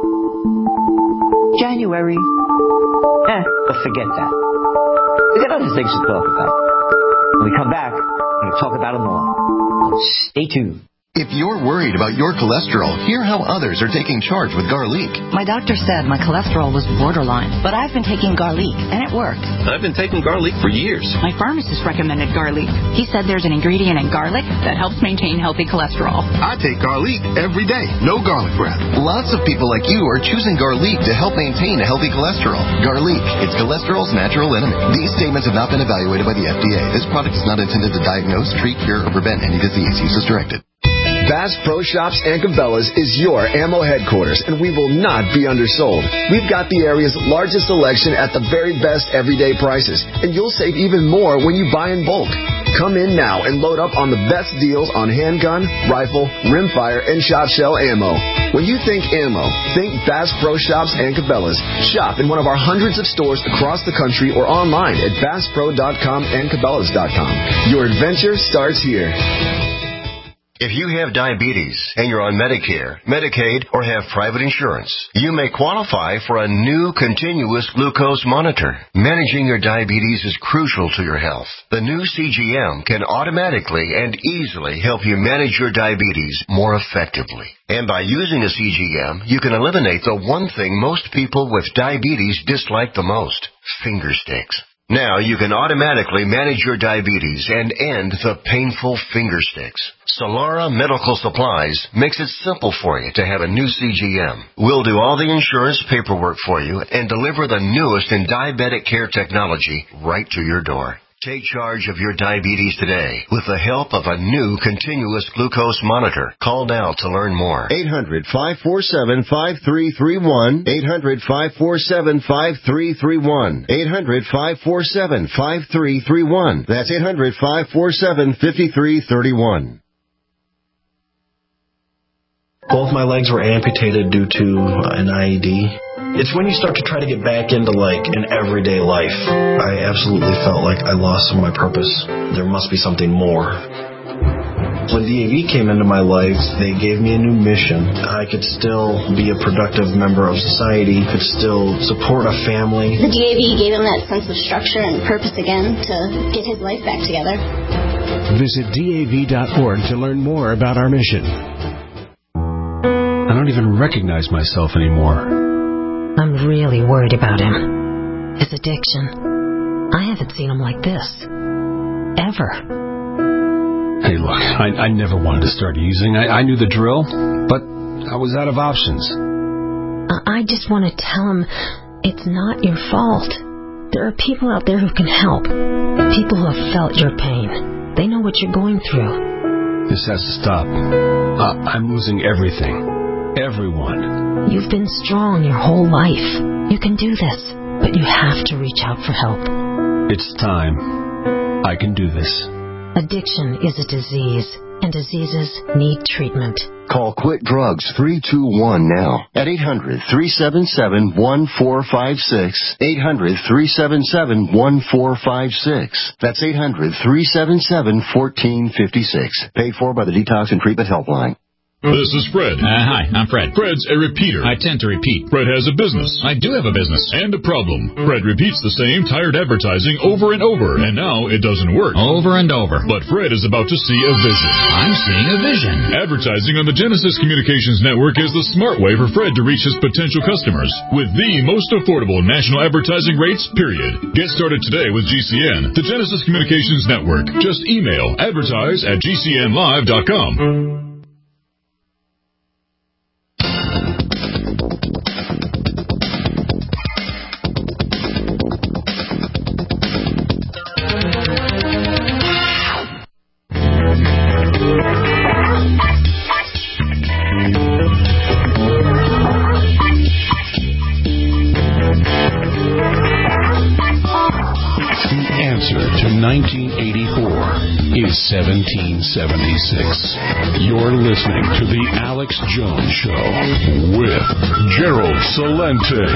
January. Eh, but forget that. We got other things to talk about. When we come back, we're going to talk about them more. Stay tuned. If you're worried about your cholesterol, hear how others are taking charge with Garlic. My doctor said my cholesterol was borderline, but I've been taking Garlic, and it worked. I've been taking Garlic for years. My pharmacist recommended Garlic. He said there's an ingredient in garlic that helps maintain healthy cholesterol. I take Garlic every day. No garlic breath. Lots of people like you are choosing Garlic to help maintain a healthy cholesterol. Garlic, it's cholesterol's natural enemy. These statements have not been evaluated by the F D A. This product is not intended to diagnose, treat, cure, or prevent any disease. Use as directed. Bass Pro Shops and Cabela's is your ammo headquarters, and we will not be undersold. We've got the area's largest selection at the very best everyday prices, and you'll save even more when you buy in bulk. Come in now and load up on the best deals on handgun, rifle, rimfire, and shot shell ammo. When you think ammo, think Bass Pro Shops and Cabela's. Shop in one of our hundreds of stores across the country or online at bass pro dot com and cabela's dot com. Your adventure starts here. If you have diabetes and you're on Medicare, Medicaid, or have private insurance, you may qualify for a new continuous glucose monitor. Managing your diabetes is crucial to your health. The new C G M can automatically and easily help you manage your diabetes more effectively. And by using a C G M, you can eliminate the one thing most people with diabetes dislike the most, finger sticks. Now you can automatically manage your diabetes and end the painful finger sticks. Solara Medical Supplies makes it simple for you to have a new C G M. We'll do all the insurance paperwork for you and deliver the newest in diabetic care technology right to your door. Take charge of your diabetes today with the help of a new continuous glucose monitor. Call now to learn more. eight hundred, five four seven, five three three one. eight hundred, five four seven, five three three one. eight hundred, five four seven, five three three one. That's eight hundred, five four seven, five three three one. Both my legs were amputated due to an I E D. It's when you start to try to get back into, like, an everyday life. I absolutely felt like I lost some of my purpose. There must be something more. When D A V came into my life, they gave me a new mission. I could still be a productive member of society, could still support a family. The D A V gave him that sense of structure and purpose again to get his life back together. Visit D A V dot org to learn more about our mission. I don't even recognize myself anymore. I'm really worried about him. His addiction. I haven't seen him like this. Ever. Hey, look, I, I never wanted to start using. I, I knew the drill, but I was out of options. I, I just want to tell him it's not your fault. There are people out there who can help. People who have felt your pain. They know what you're going through. This has to stop. Uh, I'm losing everything. Everyone. You've been strong your whole life. You can do this, but you have to reach out for help. It's time. I can do this. Addiction is a disease, and diseases need treatment. Call Quit Drugs three two one now at eight hundred, three seven seven, one four five six. eight hundred, three seven seven, one four five six. That's eight hundred, three seven seven, one four five six. Paid for by the Detox and Treatment Helpline. This is Fred. Uh, hi, I'm Fred. Fred's a repeater. I tend to repeat. Fred has a business. I do have a business. And a problem. Fred repeats the same tired advertising over and over, and now it doesn't work. Over and over. But Fred is about to see a vision. I'm seeing a vision. Advertising on the Genesis Communications Network is the smart way for Fred to reach his potential customers with the most affordable national advertising rates, period. Get started today with G C N, the Genesis Communications Network. Just email advertise at g c n live dot com. nineteen eighty-four is seventeen seventy-six. You're listening to The Alex Jones Show with Gerald Celente.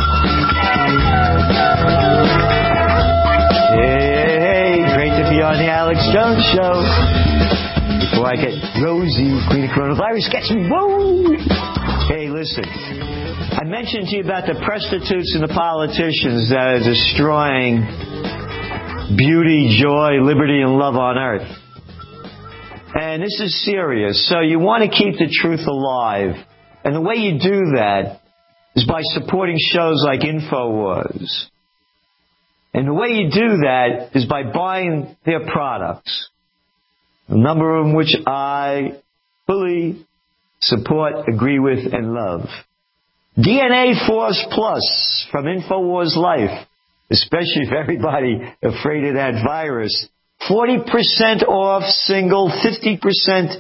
Hey, hey, great to be on The Alex Jones Show. Before I get Rosie, Queen of Coronavirus, gets me, whoa! Hey, listen. I mentioned to you about the prostitutes and the politicians that are destroying beauty, joy, liberty, and love on earth. And this is serious. So you want to keep the truth alive. And the way you do that is by supporting shows like InfoWars. And the way you do that is by buying their products. A number of them which I fully support, agree with, and love. D N A Force Plus from InfoWars Life. Especially if everybody afraid of that virus. forty percent off single, fifty percent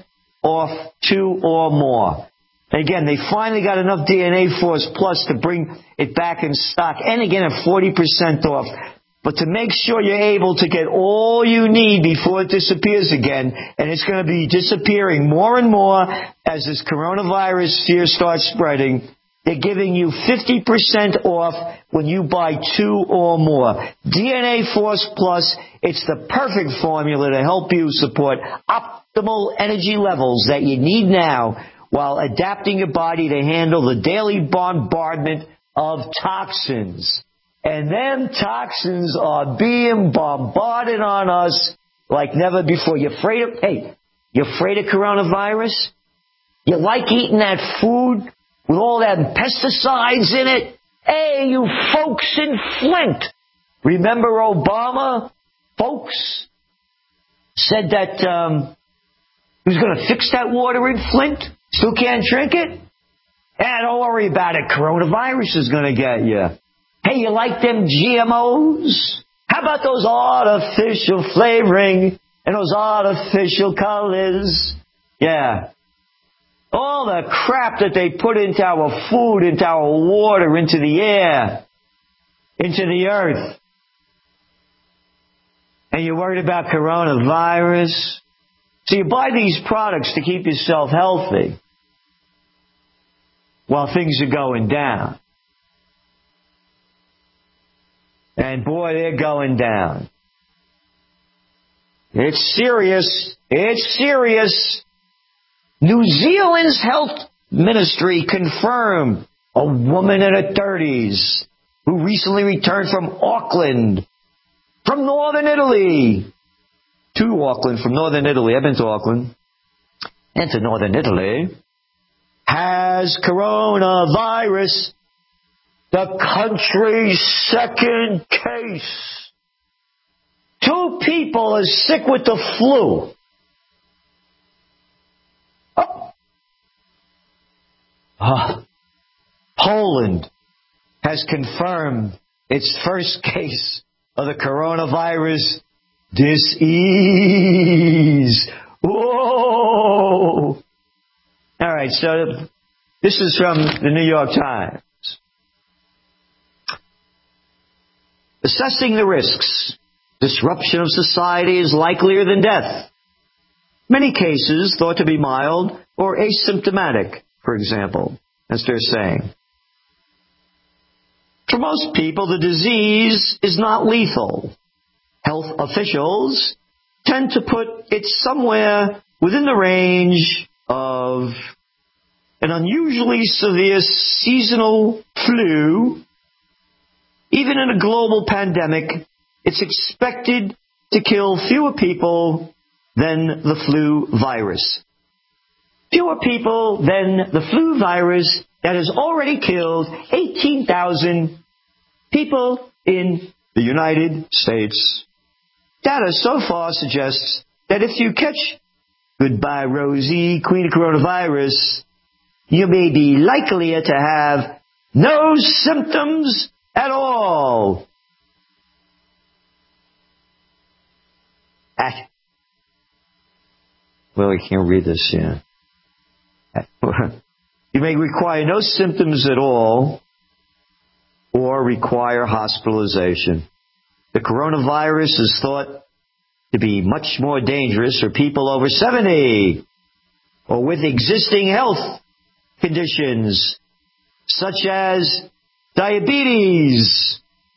off two or more. Again, they finally got enough D N A Force Plus to bring it back in stock. And again, at forty percent off. But to make sure you're able to get all you need before it disappears again, and it's going to be disappearing more and more as this coronavirus fear starts spreading, they're giving you fifty percent off when you buy two or more. D N A Force Plus, it's the perfect formula to help you support optimal energy levels that you need now while adapting your body to handle the daily bombardment of toxins. And them toxins are being bombarded on us like never before. You're afraid of, hey, you're afraid of coronavirus? You like eating that food with all that pesticides in it? Hey, you folks in Flint. Remember Obama, folks, said that um, he was going to fix that water in Flint? Still can't drink it? Eh, don't worry about it. Coronavirus is going to get you. Hey, you like them G M Os? How about those artificial flavoring and those artificial colors? Yeah. All the crap that they put into our food, into our water, into the air, into the earth. And you're worried about coronavirus? So you buy these products to keep yourself healthy while things are going down. And boy, they're going down. It's serious. It's serious. New Zealand's health ministry confirmed a woman in her thirties who recently returned from Auckland, from northern Italy. To Auckland, from northern Italy. I've been to Auckland. And to northern Italy. Has coronavirus. The country's second case. Two people are sick with the flu. Oh. Ah. Poland has confirmed its first case of the coronavirus disease. Whoa! All right, so this is from the New York Times. Assessing the risks. Disruption of society is likelier than death. Many cases thought to be mild or asymptomatic, for example, as they're saying. For most people, the disease is not lethal. Health officials tend to put it somewhere within the range of an unusually severe seasonal flu. Even in a global pandemic, it's expected to kill fewer people than the flu virus. Fewer people than the flu virus that has already killed eighteen thousand people in the United States. Data so far suggests that if you catch goodbye Rosie, Queen of Coronavirus, you may be likelier to have no symptoms at all. Ah. Well, I can't read this here. You may require no symptoms at all or require hospitalization. The coronavirus is thought to be much more dangerous for people over seventy or with existing health conditions such as diabetes.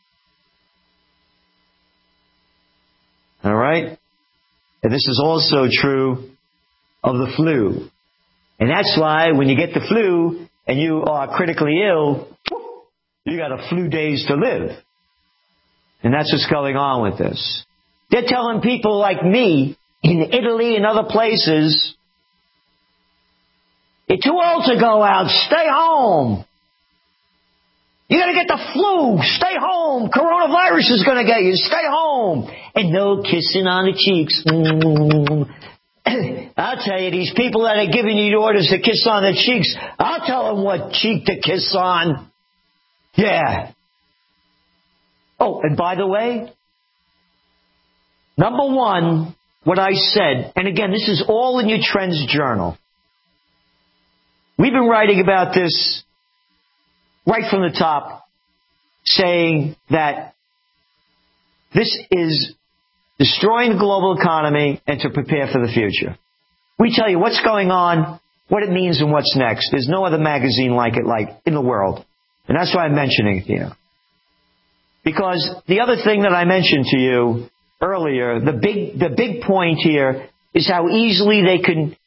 All right? And this is also true of the flu. And that's why when you get the flu and you are critically ill, you got a few days to live. And that's what's going on with this. They're telling people like me in Italy and other places, you're too old to go out. Stay home. You got to get the flu. Stay home. Coronavirus is going to get you. Stay home. And no kissing on the cheeks. Mm. I'll tell you, these people that are giving you the orders to kiss on the cheeks, I'll tell them what cheek to kiss on. Yeah. Oh, and by the way, number one, what I said, and again, this is all in your Trends Journal. We've been writing about this right from the top, saying that this is destroying the global economy and to prepare for the future. We tell you what's going on, what it means, and what's next. There's no other magazine like it like in the world. And that's why I'm mentioning it here. Because the other thing that I mentioned to you earlier, the big the big point here is how easily they can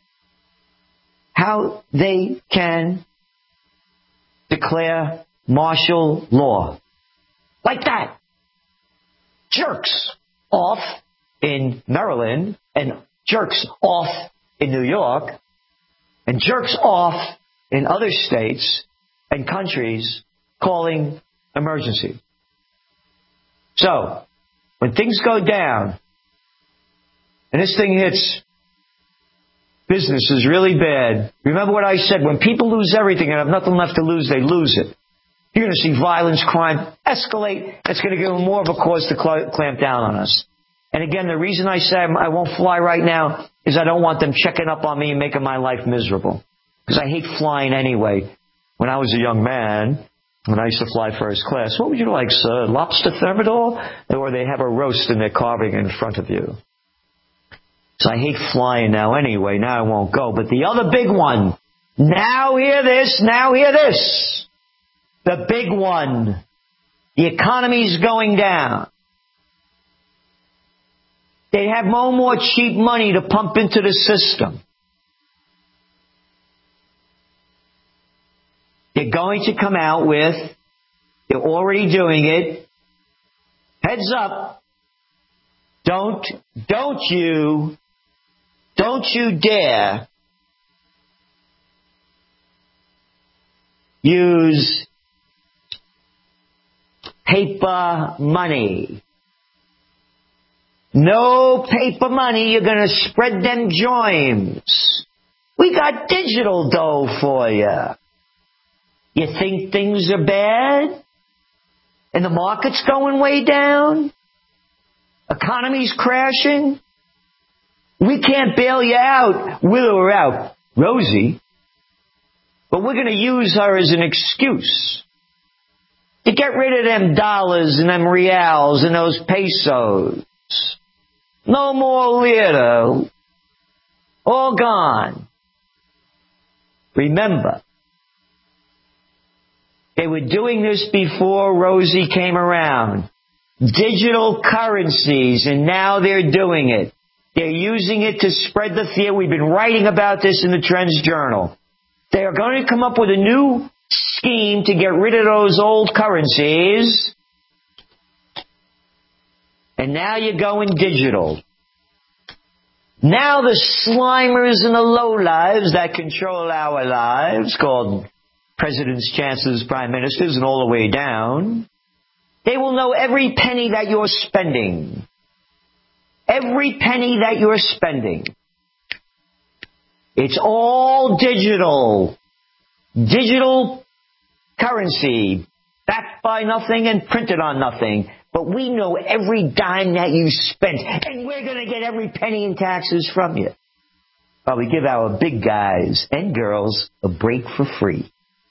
how they can declare martial law. Like that. Jerks off in Maryland, and jerks off in New York, and jerks off in other states and countries calling emergency. So, when things go down, and this thing hits business is really bad, remember what I said, when people lose everything and have nothing left to lose, they lose it. You're going to see violence, crime escalate. It's going to give them more of a cause to cl- clamp down on us. And again, the reason I say I won't fly right now is I don't want them checking up on me and making my life miserable. Because I hate flying anyway. When I was a young man, when I used to fly first class, what would you like, sir? Lobster thermidor? Or they have a roast and they're carving in front of you. So I hate flying now anyway. Now I won't go. But the other big one. Now hear this. Now hear this. The big one. The economy's going down. They have no more cheap money to pump into the system. They're going to come out with, they're already doing it, heads up, don't, don't you, don't you dare use paper money. No paper money, you're going to spread them joims. We got digital dough for you. You think things are bad? And the market's going way down? Economy's crashing? We can't bail you out, wither her out, Rosie. But we're going to use her as an excuse to get rid of them dollars and them reals and those pesos. No more lira. All gone. Remember, they were doing this before Rosie came around. Digital currencies, and now they're doing it. They're using it to spread the fear. We've been writing about this in the Trends Journal. They are going to come up with a new scheme to get rid of those old currencies. And now you're going digital. Now the slimers and the lowlives that control our lives, called presidents, chancellors, prime ministers, and all the way down, they will know every penny that you're spending. Every penny that you're spending. It's all digital. Digital currency. Backed by nothing and printed on nothing. But we know every dime that you spent. And we're going to get every penny in taxes from you. Well, we give our big guys and girls a break for free.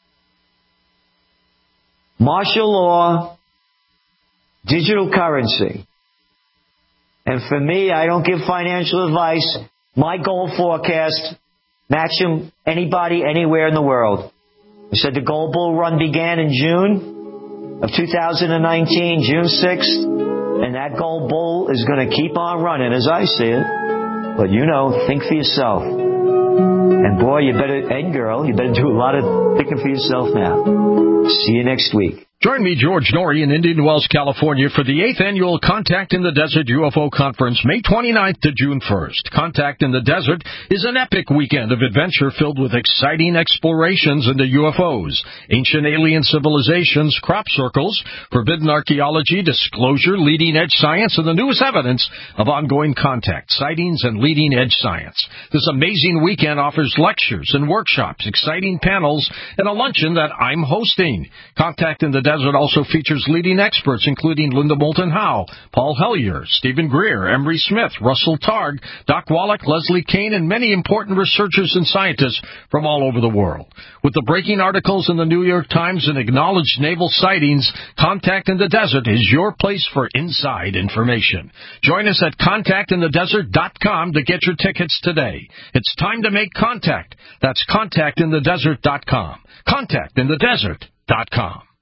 Martial law. Digital currency. And for me, I don't give financial advice. My gold forecast, match them anybody, anywhere in the world. I said the gold bull run began in June of two thousand nineteen, June sixth. And that gold bull is going to keep on running as I see it. But you know, think for yourself. And boy, you better, and girl, you better do a lot of thinking for yourself now. See you next week. Join me, George Norrie, in Indian Wells, California, for the eighth Annual Contact in the Desert U F O Conference, May twenty-ninth to June first. Contact in the Desert is an epic weekend of adventure filled with exciting explorations into U F Os, ancient alien civilizations, crop circles, forbidden archaeology, disclosure, leading-edge science, and the newest evidence of ongoing contact, sightings, and leading-edge science. This amazing weekend offers lectures and workshops, exciting panels, and a luncheon that I'm hosting. Contact in the Desert Desert also features leading experts, including Linda Moulton Howe, Paul Hellyer, Stephen Greer, Emery Smith, Russell Targ, Doc Wallach, Leslie Kane, and many important researchers and scientists from all over the world. With the breaking articles in the New York Times and acknowledged naval sightings, Contact in the Desert is your place for inside information. Join us at contact in the desert dot com to get your tickets today. It's time to make contact. That's contact in the desert dot com. contact in the desert dot com.